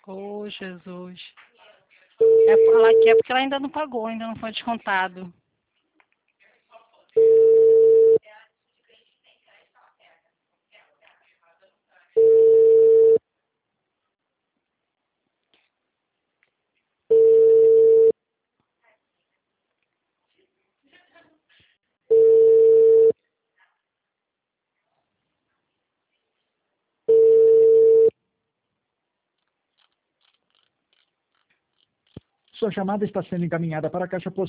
Ô, Jesus. É falar que é porque ela ainda não pagou, ainda não foi descontado. Sua chamada está sendo encaminhada para a caixa postal